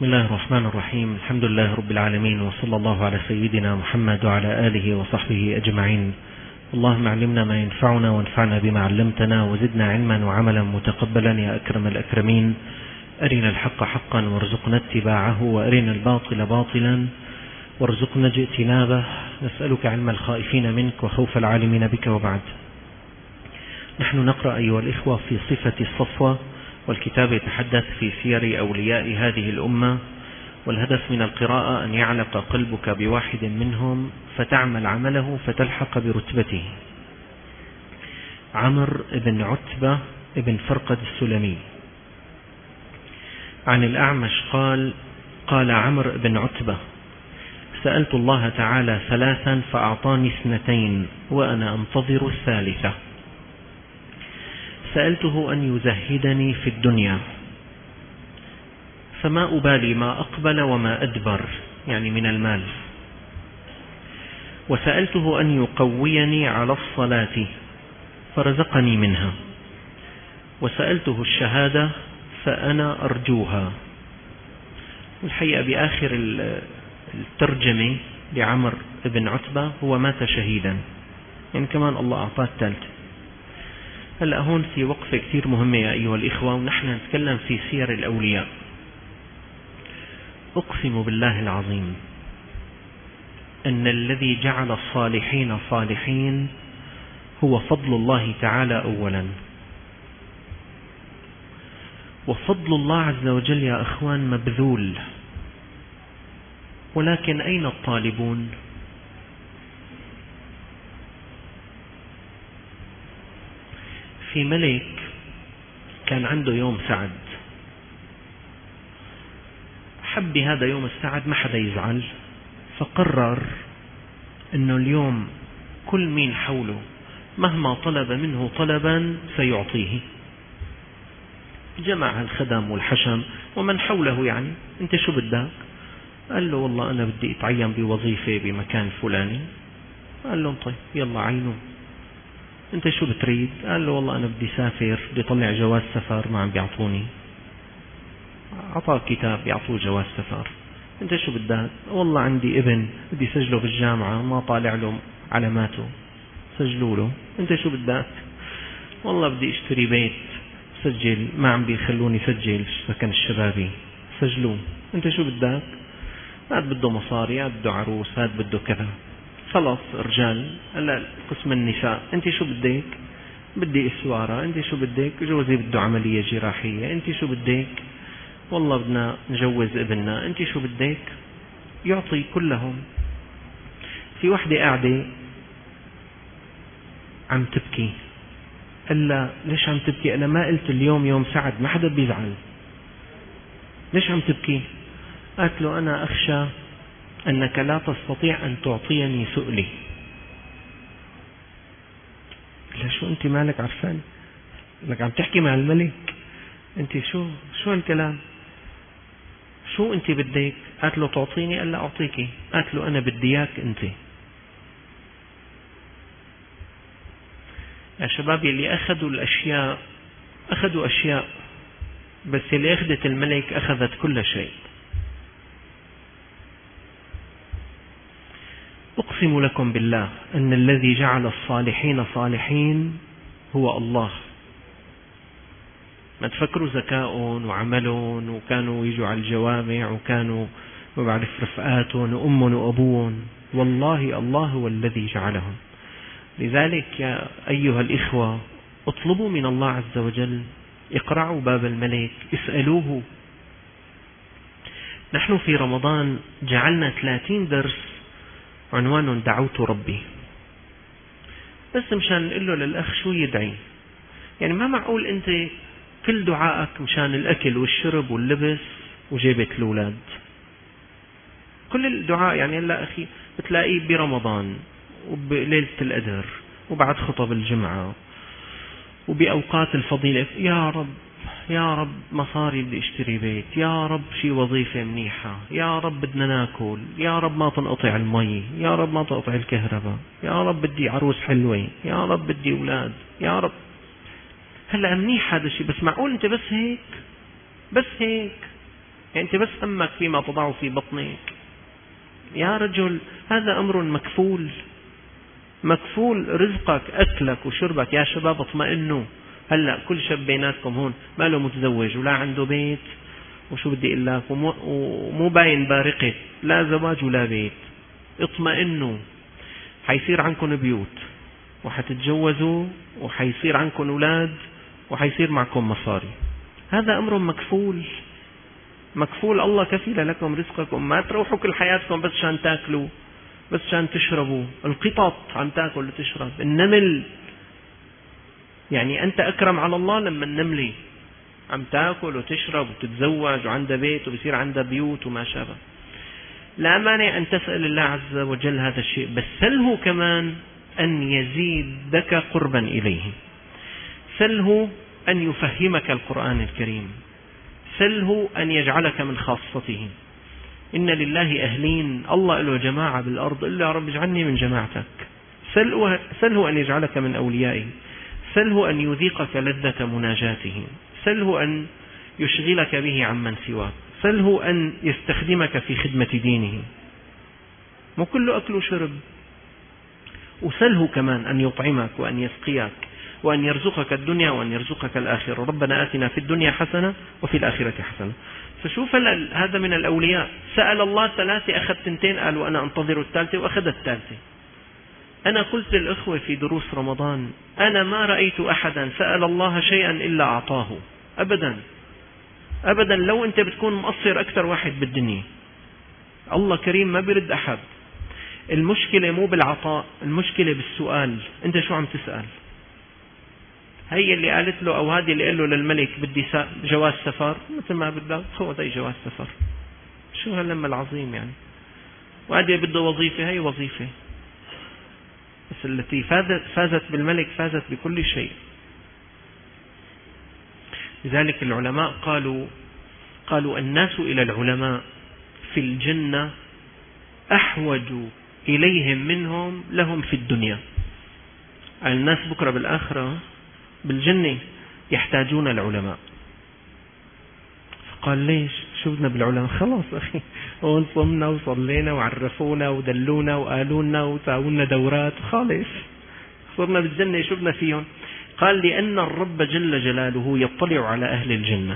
بسم الله الرحمن الرحيم. الحمد لله رب العالمين، وصلى الله على سيدنا محمد وعلى آله وصحبه أجمعين. اللهم علمنا ما ينفعنا وانفعنا بما علمتنا، وزدنا علما وعملا متقبلا يا أكرم الأكرمين. أرنا الحق حقا وارزقنا اتباعه، وأرنا الباطل باطلا وارزقنا اجتنابه. نسألك علم الخائفين منك وخوف العالمين بك. وبعد، نحن نقرأ أيها الإخوة في صفة الصفوة، والكتاب يتحدث في سير أولياء هذه الأمة، والهدف من القراءة أن يعلق قلبك بواحد منهم فتعمل عمله فتلحق برتبته. عمرو بن عتبة بن فرقد السلمي. عن الأعمش قال عمرو بن عتبة: سألت الله تعالى ثلاثا فأعطاني 2 وأنا أنتظر الثالثة. سألته أن يزهدني في الدنيا فما أبالي ما أقبل وما أدبر، يعني من المال. وسألته أن يقويني على الصلاة فرزقني منها. وسألته الشهادة فأنا أرجوها. والحقيقة بآخر الترجمة لعمرو بن عتبة هو مات شهيدا، يعني كمان الله أعطاه الثالث. هلأ هون في وقفة كثير مهمة يا أيها الإخوة، ونحن نتكلم في سير الأولياء. أقسم بالله العظيم أن الذي جعل الصالحين صالحين هو فضل الله تعالى أولا. وفضل الله عز وجل يا أخوان مبذول، ولكن أين الطالبون؟ في ملك كان عنده يوم سعد، حب هذا يوم السعد ما حدا يزعل، فقرر أنه اليوم كل مين حوله مهما طلب منه طلبا سيعطيه. جمع الخدم والحشم ومن حوله، يعني أنت شو بدك؟ قال له والله أنا بدي أتعين بوظيفة بمكان فلاني. قال له طيب يلا عينه. أنت شو بتريد؟ قال له والله أنا بدي سافر، بدي أطلع جواز سفر ما عم بيعطوني. أعطاه كتاب يعطوه جواز سفر. أنت شو بدك؟ والله عندي ابن بدي سجله بالجامعة ما طالع له علاماته، سجلوا له. أنت شو بدك؟ والله بدي اشتري بيت سجل ما عم بيخلوني سجل سكن الشبابي، سجلوه. أنت شو بدك؟ هاد بده مصاري، هاد بده عروس، هاد بده كذا. خلاص رجال. هلا قسم النساء، أنت شو بدك؟ بدي إسوارة. أنت شو بدك؟ جوزي بده عملية جراحية. أنت شو بدك؟ والله بدنا نجوز ابننا. أنت شو بدك؟ يعطي كلهم. في وحدة قاعدة عم تبكي. قال لا ليش عم تبكي؟ أنا ما قلت اليوم يوم سعد، ما حدا بيزعل، ليش عم تبكي؟ قالت له أنا أخشى أنك لا تستطيع أن تعطيني سؤلي. لا شو أنت مالك عرفان؟ لك عم تحكي مع الملك، أنت شو الكلام؟ شو أنت بدك؟ قالت له تعطيني. قال لا أعطيكي. قالت له أنا بدي إياك أنت. يا شباب اللي أخذوا أشياء، بس اللي أخذت الملك أخذت كل شيء. أقسم لكم بالله أن الذي جعل الصالحين صالحين هو الله. ما تفكروا ذكاء وعملون وكانوا يجوا على الجوامع وكانوا ما بعرف رفقاتهم وأمهم وأبوهم. والله الله هو الذي جعلهم. لذلك يا أيها الإخوة اطلبوا من الله عز وجل، اقرعوا باب الملك، اسألوه. نحن في رمضان جعلنا 30 درس عنوان دعوت ربي، بس مشان نقول له للأخ شو يدعي. يعني ما معقول أنت كل دعائك مشان الأكل والشرب واللبس وجيبة الأولاد. كل الدعاء يعني هلا أخي بتلاقيه برمضان وبليلة القدر وبعد خطب الجمعة وبأوقات الفضيلة. يا رب مصاري بدي اشتري بيت، يا رب شي وظيفة منيحة، يا رب بدنا ناكل، يا رب ما تنقطع المي، يا رب ما تنقطع الكهرباء، يا رب بدي عروس حلوة، يا رب بدي أولاد، يا رب. هلا منيح هذا الشيء، بس معقول أنت بس هيك؟ يعني أنت بس همك فيما تضعه في بطنك. يا رجل هذا أمر مكفول، مكفول رزقك أكلك وشربك. يا شباب اطمئنوا. هلأ كل شاب بيناتكم هون ما له متزوج ولا عنده بيت، وشو بدي اقول لك، ومو باين بارقة، لا زواج ولا بيت. اطمئنوا، حيصير عنكم بيوت وحتتجوزوا وحيصير عنكم أولاد وحيصير معكم مصاري. هذا أمر مكفول، مكفول. الله كفيل لكم رزقكم. ما تروحوا كل حياتكم بس شان تاكلوا، بس شان تشربوا. القطط عم تاكل وتشرب، النمل. يعني أنت أكرم على الله لما النملة عم تاكل وتشرب وتتزوج وعندها بيت وبصير عندها بيوت وما شابه. لا مانع أن تسأل الله عز وجل هذا الشيء، بس سله كمان أن يزيدك قربا إليه. سله أن يفهمك القرآن الكريم، سله أن يجعلك من خاصته. إن لله أهلين، الله له جماعة بالأرض، إلا يا رب اجعلني من جماعتك. سله أن يجعلك من أوليائه، سله أن يذيقك لذة مناجاته، سله أن يشغلك به عمن سواك، سله أن يستخدمك في خدمة دينه، مو كله أكل وشرب. وسله كمان أن يطعمك وأن يسقيك وأن يرزقك الدنيا وأن يرزقك الآخرة. ربنا آتنا في الدنيا حسنة وفي الآخرة حسنة. فشوف هذا من الأولياء، سأل الله 3 أخذ 2، قال وأنا أنتظر الثالثة وأخذ الثالثة. أنا قلت للإخوة في دروس رمضان، أنا ما رأيت أحدا سأل الله شيئا إلا أعطاه، أبدا أبدا. لو أنت بتكون مقصر أكثر واحد بالدنيا، الله كريم ما بيرد أحد. المشكلة مو بالعطاء، المشكلة بالسؤال. أنت شو عم تسأل؟ هي اللي قالت له، أو هذه اللي قال له للملك بدي جواز سفر، مثل ما بدك خذ أي جواز سفر. شو هاللمة العظيم يعني؟ وهذه بده وظيفة، هي وظيفة، بس التي فازت بالملك فازت بكل شيء. لذلك العلماء قالوا الناس إلى العلماء في الجنة أحوج إليهم منهم لهم في الدنيا. الناس بكرة بالآخرة بالجنة يحتاجون العلماء. فقال ليش؟ شو بدنا بالعلماء؟ خلاص أخي، هون صمنا وصلينا وعرفونا ودلونا وقالونا وساونا دورات، خالص صرنا بالجنة، شو بدنا فيهم؟ قال لأن الرب جل جلاله يطلع على أهل الجنة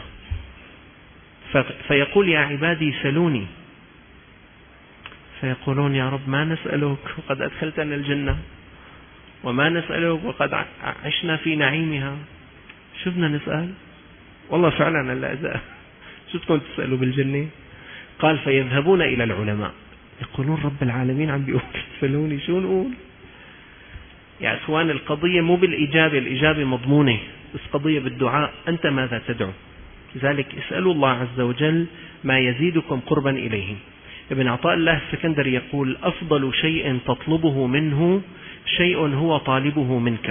فيقول يا عبادي سلوني، فيقولون يا رب ما نسألك وقد أدخلتنا الجنة، وما نسألك وقد عشنا في نعيمها، شو بدنا نسأل؟ والله فعلا لا إذا شو بدكم تسألوا بالجنة؟ قال فيذهبون إلى العلماء يقولون رب العالمين عم بيقول سلوني، شو نقول؟ يا إخوان القضية مو بالإجابة، الإجابة مضمونة، بس قضية بالدعاء. أنت ماذا تدعو؟ لذلك اسألوا الله عز وجل ما يزيدكم قربا إليه. ابن عطاء الله السكندري يقول أفضل شيء تطلبه منه شيء هو طالبه منك.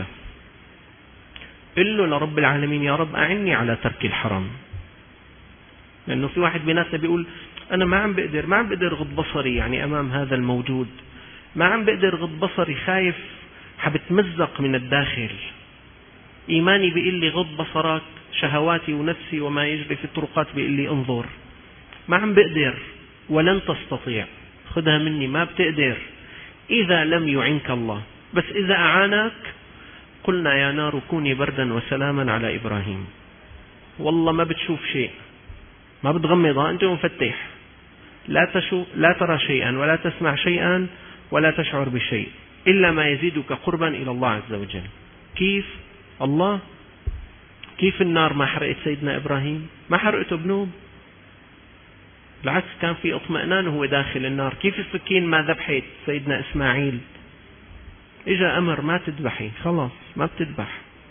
قل له لرب العالمين يا رب أعني على ترك الحرام. لأنه في واحد بيناتنا بيقول أنا ما عم بقدر غض بصري يعني أمام هذا الموجود، ما عم بقدر غض بصري، خايف حبتمزق من الداخل، إيماني بيقول لي غض بصرك، شهواتي ونفسي وما يجري في الطرقات بيقول لي انظر. ما عم بقدر ولن تستطيع، خذها مني ما بتقدر إذا لم يعنك الله. بس إذا أعانك قلنا يا نار كوني بردا وسلاما على إبراهيم. والله ما بتشوف شيء، ما بتغمضها، أنت مفتح، لا ترى شيئا ولا تسمع شيئا ولا تشعر بشيء إلا ما يزيدك قربا إلى الله عز وجل. كيف؟ الله كيف النار ما حرقت سيدنا إبراهيم؟ ما حرقته بنوب، بالعكس كان في اطمئنان وهو داخل النار. كيف السكين ما ذبحت سيدنا إسماعيل؟ إجا أمر ما تذبحي، خلاص ما بتذبح.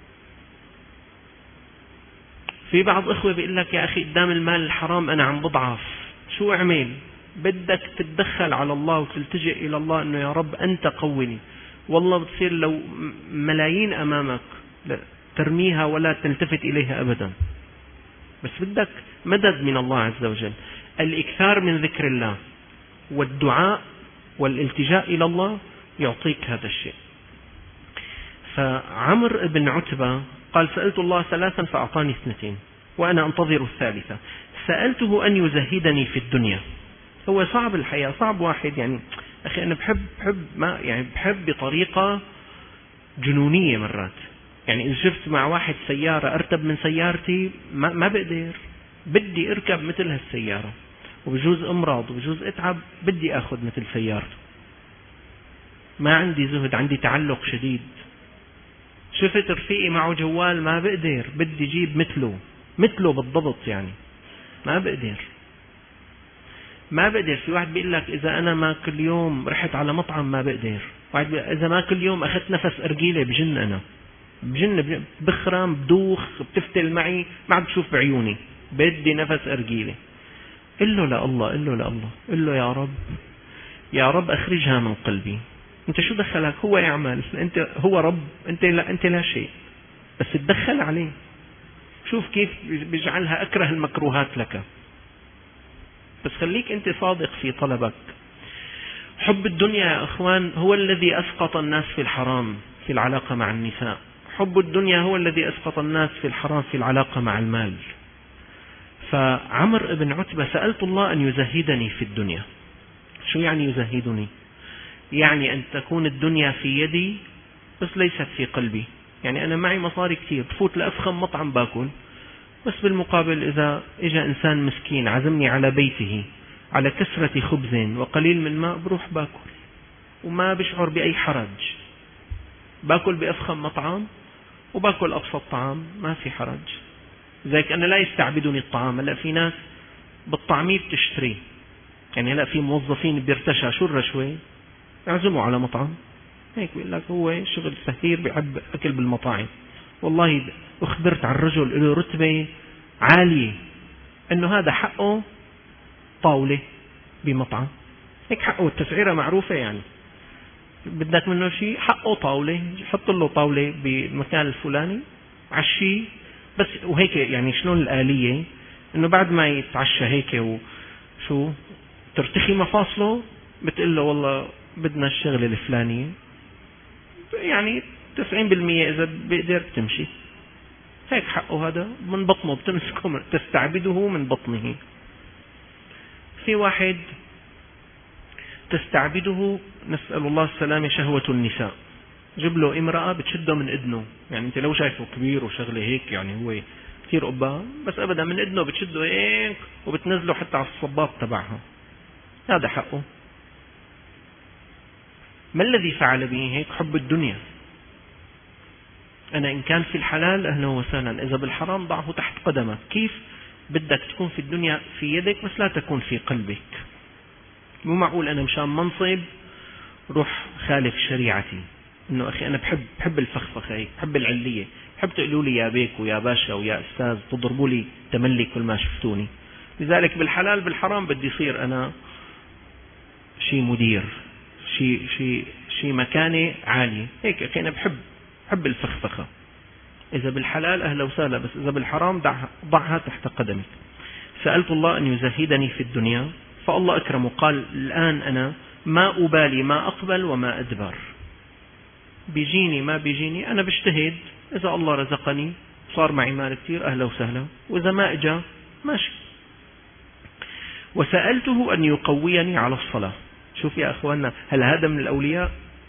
في بعض إخوة بيقول لك يا أخي قدام المال الحرام أنا عم بضعف، شو أعمل؟ بدك تتدخل على الله وتلتجئ إلى الله أنه يا رب أنت قوني. والله بتصير لو ملايين أمامك ترميها ولا تلتفت إليها أبدا، بس بدك مدد من الله عز وجل. الإكثار من ذكر الله والدعاء والالتجاء إلى الله يعطيك هذا الشيء. فعمر بن عتبة قال سألت الله 3 فأعطاني 2 وأنا أنتظر الثالثة. سألته أن يزهدني في الدنيا. هو صعب الحقيقة، صعب واحد يعني أخي أنا بحب بطريقة جنونية مرات. يعني إذا شفت مع واحد سيارة أرتب من سيارتي ما بقدر، بدي أركب مثل هالسيارة، وبجوز أمراض وبجوز أتعب، بدي أخذ مثل سيارته. ما عندي زهد، عندي تعلق شديد. شفت رفيقي معه جوال ما بقدر، بدي جيب مثله بالضبط. يعني ما بقدر. في واحد بيقول لك إذا أنا ما كل يوم رحت على مطعم ما بقدر. واحد إذا ما كل يوم أخذت نفس أرجيلة بجن، أنا بجن، بخرم، بدوخ، بتفتل معي، ما عم بشوف بعيوني، بدي نفس أرجيلة. قل له لا الله، قل له يا رب أخرجها من قلبي. أنت شو دخلك؟ هو يعمل، أنت هو رب، أنت لا شيء، بس تدخل عليه. شوف كيف بيجعلها أكره المكروهات لك. بس خليك أنت صادق في طلبك. حب الدنيا يا أخوان هو الذي أسقط الناس في الحرام في العلاقة مع النساء. حب الدنيا هو الذي أسقط الناس في الحرام في العلاقة مع المال. فعمر بن عتبة سألت الله أن يزهدني في الدنيا. شو يعني يزهدني؟ يعني أن تكون الدنيا في يدي بس ليست في قلبي. يعني أنا معي مصاري كثير، بفوت لأفخم مطعم باكل، بس بالمقابل إذا إجا إنسان مسكين عزمني على بيته على كسرة خبز وقليل من ماء، بروح باكل وما بشعر بأي حرج. باكل بأفخم مطعم وباكل أبسط طعام، ما في حرج. ذلك أنا لا يستعبدني الطعام. هلا في ناس بالطعمية بتشتري، يعني هلا في موظفين بيرتشى شو الرشوة، يعزموا على مطعم هيك، بيقول لك هو شغل سهير بيحب أكل بالمطاعم. والله أخبرت عن رجل له رتبة عالية أنه هذا حقه طاولة بمطعم، هيك حقه، التسعيرة معروفة. يعني بدك منه شيء حقه طاولة، حط له طاولة بالمكان الفلاني، عشي بس. وهيك يعني شلون الآلية انه بعد ما يتعشى هيك وشو ترتخي مفاصله، بتقول له والله بدنا الشغلة الفلانية، يعني 90% إذا بيقدر بتمشي. هيك حقه، هذا من بطنه بتمسكه، تستعبده من بطنه. في واحد تستعبده، نسأل الله السلامة، شهوة النساء. جيب له امرأة بتشده من إذنه، يعني أنت لو شايفه كبير وشغله هيك، يعني هو كثير قبا، بس أبدا من إذنه بتشده هيك وبتنزله حتى على الصباط تبعها. هذا حقه. ما الذي فعل به هيك؟ حب الدنيا. أنا إن كان في الحلال أهلا وسهلا، إذا بالحرام ضعه تحت قدمك. كيف بدك تكون في الدنيا في يدك بس لا تكون في قلبك؟ مو معقول أنا مشان منصب روح خالف شريعتي. إنه أخي أنا بحب الفخفخة هيك، بحب العلية، بحب تقولوا لي يا بيك ويا باشا ويا أستاذ، تضربوا لي تملي كل ما شفتوني. لذلك بالحلال بالحرام بدي يصير أنا شيء مدير، شيء مكانة عالية هيك. أخي أنا بحب الفخفخة. إذا بالحلال أهلا وسهلا، بس إذا بالحرام ضعها تحت قدمك. سألت الله أن يزهدني في الدنيا، فالله أكرمه قال الآن أنا ما أبالي ما أقبل وما أدبر. بيجيني ما بيجيني أنا بجتهد. إذا الله رزقني صار معي مال كتير أهلا وسهلا، وإذا ما إجا ماشي. وسألته أن يقويني على الصلاة. شوف يا أخواننا، هل هذا من الأولياء؟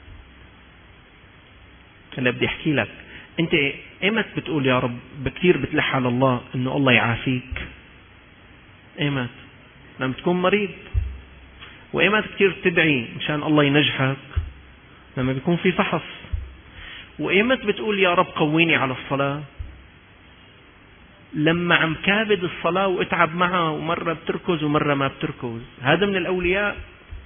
هلا بدي أحكي لك، أنت إيمت بتقول يا رب بكثير بتلح على الله إنه الله يعافيك؟ إيمت لما تكون مريض؟ وإيمت كثير تدعي مشان الله ينجحك لما بيكون في فحص؟ وإيمت بتقول يا رب قويني على الصلاة لما عم كابد الصلاة واتعب معها، ومرة بتركز ومرة ما بتركز؟ هذا من الأولياء.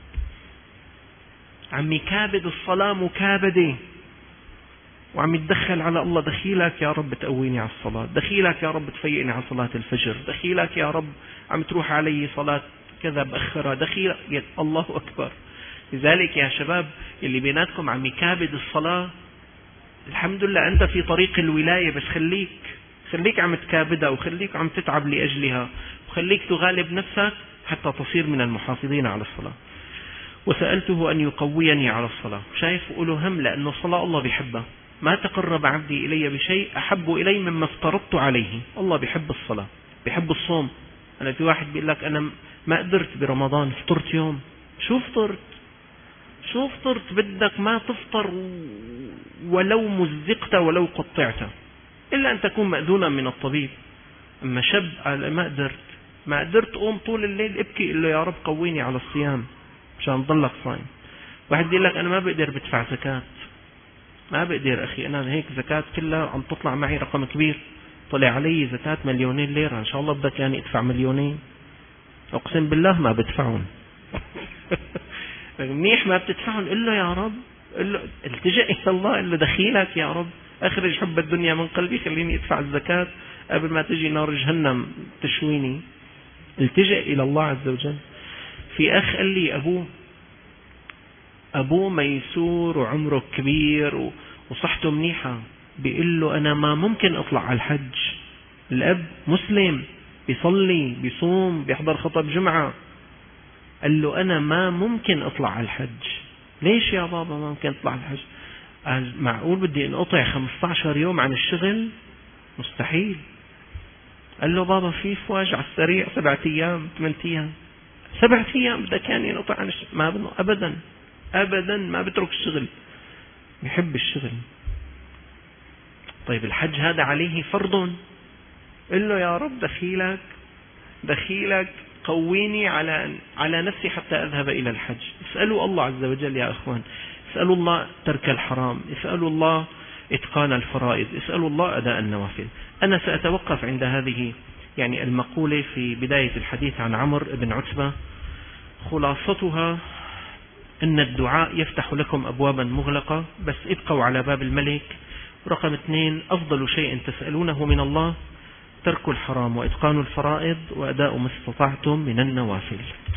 عم يكابد الصلاة مكابدة، وعم يتدخل على الله. دخيلك يا رب تقويني على الصلاة، دخيلك يا رب تفيقني على صلاة الفجر، دخيلك يا رب عم تروح علي صلاة كذا بأخرها، دخيلك. الله أكبر. لذلك يا شباب اللي بيناتكم عم يكابد الصلاة، الحمد لله أنت في طريق الولاية، بس خليك عم تكابدها، وخليك عم تتعب لأجلها، وخليك تغالب نفسك حتى تصير من المحافظين على الصلاة. وسألته أن يقويني على الصلاة. شايف قوله هم، لأنه الصلاة الله بيحبها. ما تقرب عبدي إلي بشيء أحب إلي مما افترضت عليه. الله بيحب الصلاة، بيحب الصوم، أنا في واحد بيقول لك أنا ما قدرت برمضان، فطرت يوم. شو فطرت بدك ما تفطر ولو مزقت ولو قطعت، إلا أن تكون مأذونا من الطبيب. أما شاب قال ما قدرت أقوم طول الليل ابكي، إلا يا رب قويني على الصيام عشان ضلك صايم. واحد يقول لك أنا ما بقدر بدفع زكاة، ما بقدر أخي، أنا هيك زكاة كلها عم تطلع معي رقم كبير، طلع علي زكاة 2,000,000 ليرة، إن شاء الله بدك يعني ادفع 2,000,000. أقسم بالله ما بدفعون. منيح ما بتدفعون، قل له يا رب، قل له التجأ إلى الله، قل له دخيلك يا رب، أخرج حب الدنيا من قلبي، خليني أدفع الزكاة قبل ما تجي نار جهنم تشويني. التجأ إلى الله عز وجل. في أخ قال لي أبوه ميسور وعمره كبير وصحته منيحة، بيقول له أنا ما ممكن أطلع على الحج. الأب مسلم بيصلي بيصوم بيحضر خطب جمعة، قال له أنا ما ممكن أطلع على الحج. ليش يا بابا ما ممكن أطلع على الحج؟ قال معقول بدي انقطع 15 يوم عن الشغل؟ مستحيل. قال له بابا في فواج على السريع 7 أيام 8 أيام، 7 أيام بدك يعني ينقطع عن الشغل؟ ما بنو أبدا ما بترك الشغل، بيحب الشغل. طيب الحج هذا عليه فرض، قل له يا رب دخيلك قويني على نفسي حتى أذهب إلى الحج. اسألوا الله عز وجل يا أخوان، اسألوا الله ترك الحرام، اسألوا الله إتقان الفرائض، اسألوا الله أداء النوافل. أنا سأتوقف عند هذه يعني المقولة في بداية الحديث عن عمرو بن عتبة. خلاصتها أن الدعاء يفتح لكم أبوابا مغلقة، بس ابقوا على باب الملك. رقم 2، أفضل شيء تسألونه من الله ترك الحرام وإتقان الفرائض وأداء ما استطعتم من النوافل.